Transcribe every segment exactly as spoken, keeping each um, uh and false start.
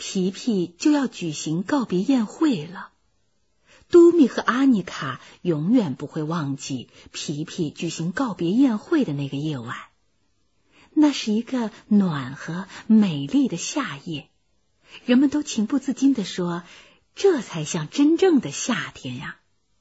皮皮就要举行告别宴会了。都米和阿妮卡永远不会忘记皮皮举行告别宴会的那个夜晚。那是一个暖和美丽的夏夜，人们都情不自禁地说，这才像真正的夏天呀。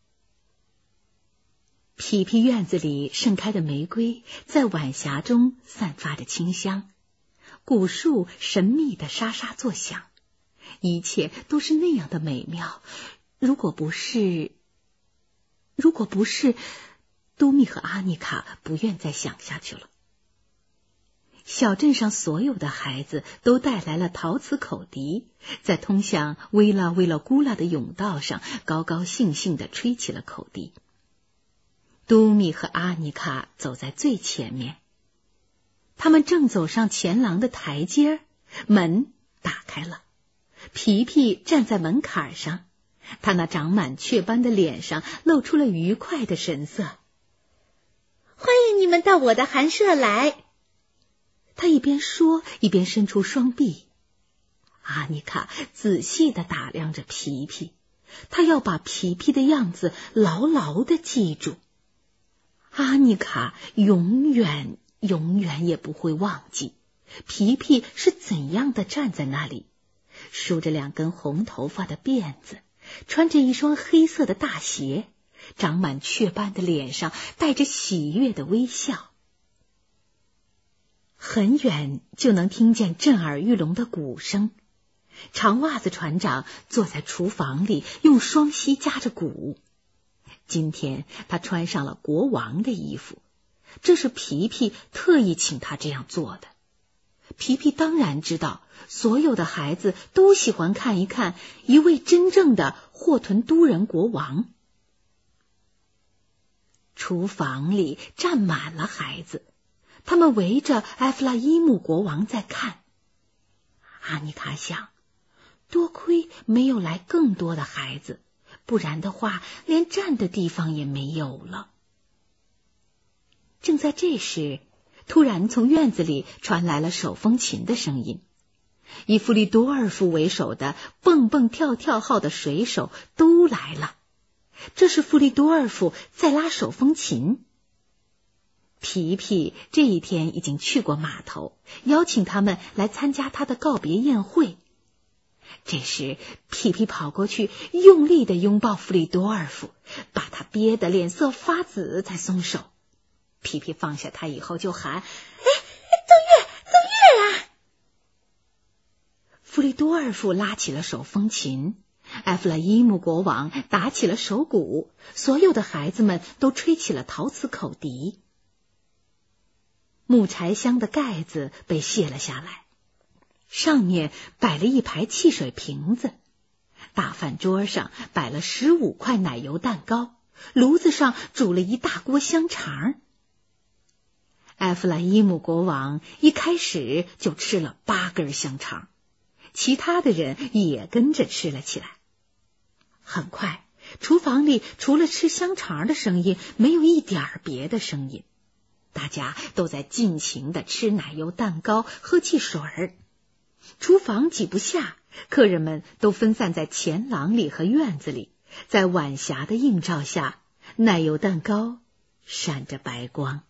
皮皮院子里盛开的玫瑰在晚霞中散发着清香，古树神秘地沙沙作响，一切都是那样的美妙。如果不是，如果不是，都米和阿妮卡不愿再想下去了。小镇上所有的孩子都带来了陶瓷口笛，在通向维拉维拉古拉的甬道上高高兴兴地吹起了口笛。都米和阿妮卡走在最前面，他们正走上前廊的台阶，门打开了，皮皮站在门槛上，他那长满雀斑的脸上露出了愉快的神色。 欢迎你们到我的寒舍来。 他一边说一边伸出双臂。阿妮卡仔细地打量着皮皮，他要把皮皮的样子牢牢地记住。阿妮卡永远永远也不会忘记皮皮是怎样的站在那里，梳着两根红头发的辫子，穿着一双黑色的大鞋，长满雀斑的脸上带着喜悦的微笑。很远就能听见震耳欲聋的鼓声，长袜子船长坐在厨房里，用双膝夹着鼓。今天他穿上了国王的衣服，这是皮皮特意请他这样做的。皮皮当然知道，所有的孩子都喜欢看一看一位真正的霍屯都人国王。厨房里站满了孩子，他们围着埃弗拉伊姆国王在看。阿妮卡想，多亏没有来更多的孩子，不然的话连站的地方也没有了。正在这时，突然从院子里传来了手风琴的声音。以弗里多尔夫为首的蹦蹦跳跳号的水手都来了，这是弗里多尔夫在拉手风琴。皮皮这一天已经去过码头，邀请他们来参加他的告别宴会。这时皮皮跑过去，用力地拥抱弗里多尔夫，把他憋得脸色发紫才松手。皮皮放下他以后就喊：哎，奏乐奏乐啊！弗里多尔夫拉起了手风琴，埃弗拉伊姆国王打起了手鼓，所有的孩子们都吹起了陶瓷口笛。木柴箱的盖子被卸了下来，上面摆了一排汽水瓶子，大饭桌上摆了十五块奶油蛋糕，炉子上煮了一大锅香肠。埃弗拉伊姆国王一开始就吃了八根香肠，其他的人也跟着吃了起来。很快，厨房里除了吃香肠的声音，没有一点别的声音。大家都在尽情地吃奶油蛋糕，喝汽水儿。厨房挤不下，客人们都分散在前廊里和院子里，在晚霞的映照下，奶油蛋糕闪着白光。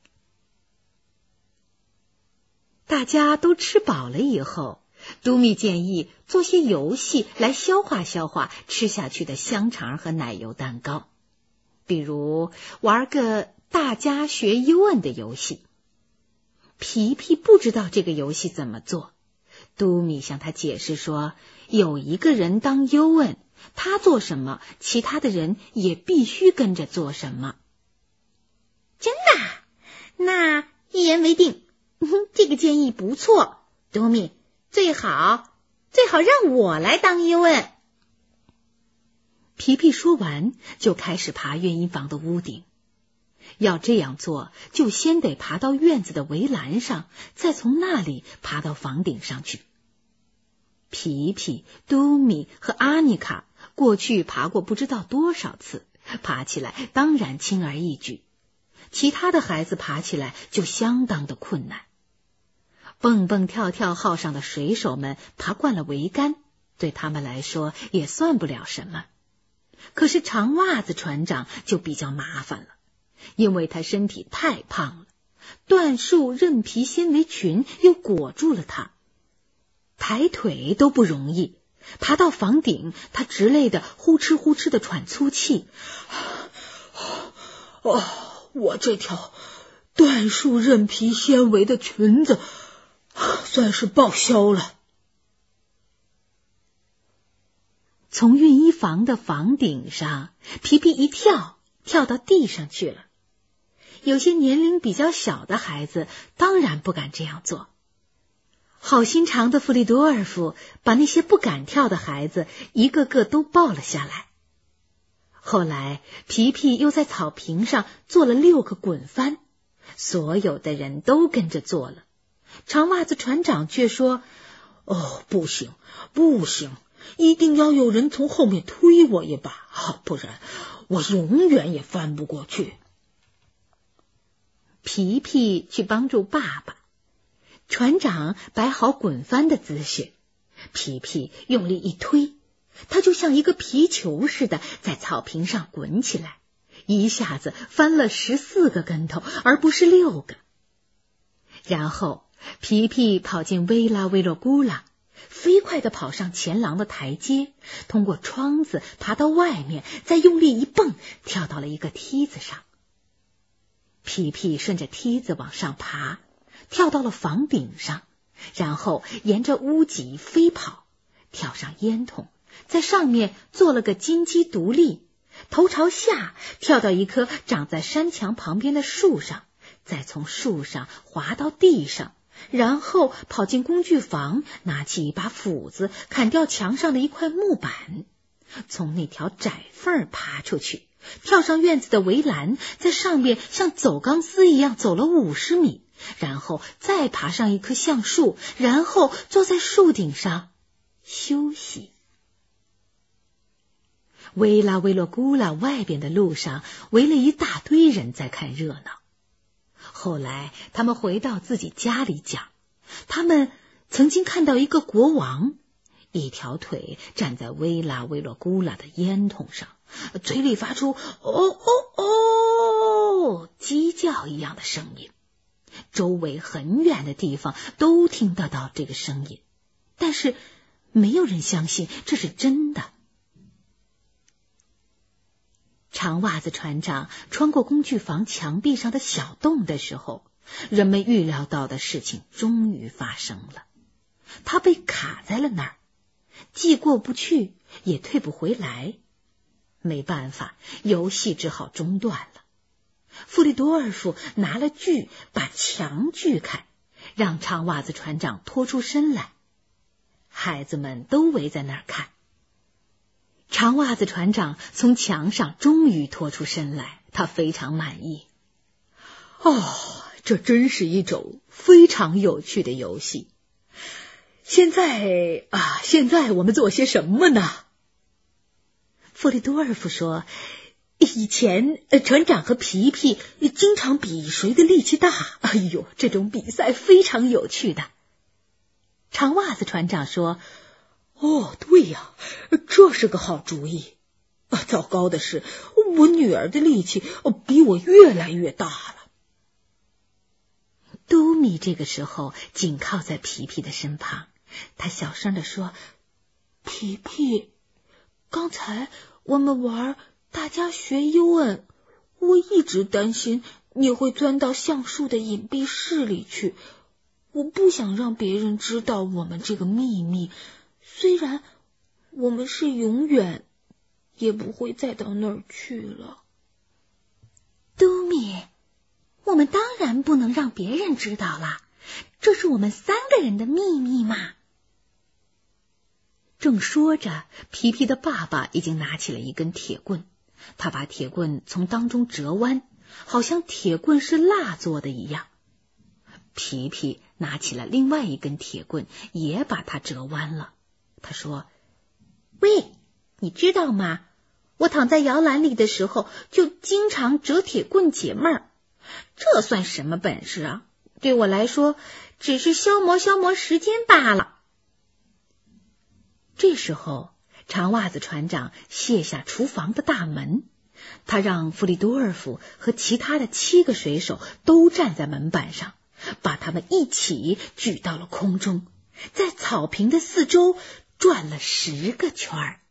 大家都吃饱了以后，都米建议做些游戏来消化消化吃下去的香肠和奶油蛋糕，比如玩个大家学尤恩的游戏。皮皮不知道这个游戏怎么做，都米向他解释说，有一个人当尤恩，他做什么，其他的人也必须跟着做什么。 真的？那一言为定。这个建议不错，多米，最好最好让我来当尤恩。 皮皮说完，就开始爬乐音房的屋顶。要这样做，就先得爬到院子的围栏上，再从那里爬到房顶上去。皮皮、都米和阿妮卡过去爬过不知道多少次，爬起来当然轻而易举，其他的孩子爬起来就相当的困难。蹦蹦跳跳号上的水手们爬惯了桅杆， 对他们来说也算不了什么。可是长袜子船长就比较麻烦了，因为他身体太胖了，椴树韧皮纤维裙又裹住了他，抬腿都不容易。爬到房顶，他直累得呼哧呼哧的喘粗气。 哦，我这条椴树韧皮纤维的裙子算是报销了。 从熨衣房的房顶上，皮皮一跳，跳到地上去了。有些年龄比较小的孩子当然不敢这样做。好心肠的弗里多尔夫把那些不敢跳的孩子一个个都抱了下来。后来皮皮又在草坪上做了六个滚翻，所有的人都跟着做了。长袜子船长却说： 哦，不行不行，一定要有人从后面推我一把，不然我永远也翻不过去。 皮皮去帮助爸爸，船长摆好滚翻的姿势，皮皮用力一推，他就像一个皮球似的在草坪上滚起来，一下子翻了十四个跟头，而不是六个。然后皮皮跑进维拉维洛古拉，飞快地跑上前廊的台阶，通过窗子爬到外面，再用力一蹦，跳到了一个梯子上。皮皮顺着梯子往上爬，跳到了房顶上，然后沿着屋脊飞跑，跳上烟筒，在上面做了个金鸡独立，头朝下跳到一棵长在山墙旁边的树上，再从树上滑到地上，然后跑进工具房，拿起一把斧子砍掉墙上的一块木板，从那条窄缝爬出去，跳上院子的围栏，在上面像走钢丝一样走了五十米，然后再爬上一棵橡树，然后坐在树顶上休息。维拉维洛古拉外边的路上围了一大堆人在看热闹。后来他们回到自己家里讲，他们曾经看到一个国王，一条腿站在维拉维洛古拉的烟筒上，嘴里发出哦哦哦鸡叫一样的声音，周围很远的地方都听得到这个声音，但是没有人相信这是真的。长袜子船长穿过工具房墙壁上的小洞的时候，人们预料到的事情终于发生了。他被卡在了那儿，既过不去也退不回来。没办法，游戏只好中断了。弗里多尔夫拿了锯把墙锯开，让长袜子船长拖出身来。孩子们都围在那儿看。长袜子船长从墙上终于拖出身来，他非常满意。 哦，这真是一种非常有趣的游戏。现在啊，现在我们做些什么呢？ 弗里多尔夫说， 以前船长和皮皮经常比谁的力气大，哎呦，这种比赛非常有趣的。 长袜子船长说， 哦，对呀，这是个好主意。糟糕的是，我女儿的力气比我越来越大了。 多米这个时候紧靠在皮皮的身旁，他小声地说， 皮皮，刚才我们玩大家学尤恩，我一直担心你会钻到橡树的隐蔽室里去，我不想让别人知道我们这个秘密，虽然我们是永远也不会再到那儿去了。 多米，我们当然不能让别人知道了，这是我们三个人的秘密嘛。 正说着，皮皮的爸爸已经拿起了一根铁棍，他把铁棍从当中折弯，好像铁棍是蜡做的一样。皮皮拿起了另外一根铁棍，也把它折弯了。他说， 喂，你知道吗？我躺在摇篮里的时候就经常折铁棍解闷儿，这算什么本事啊？对我来说只是消磨消磨时间罢了。 这时候，长袜子船长卸下厨房的大门，他让弗里多尔夫和其他的七个水手都站在门板上，把他们一起举到了空中，在草坪的四周转了十个圈儿。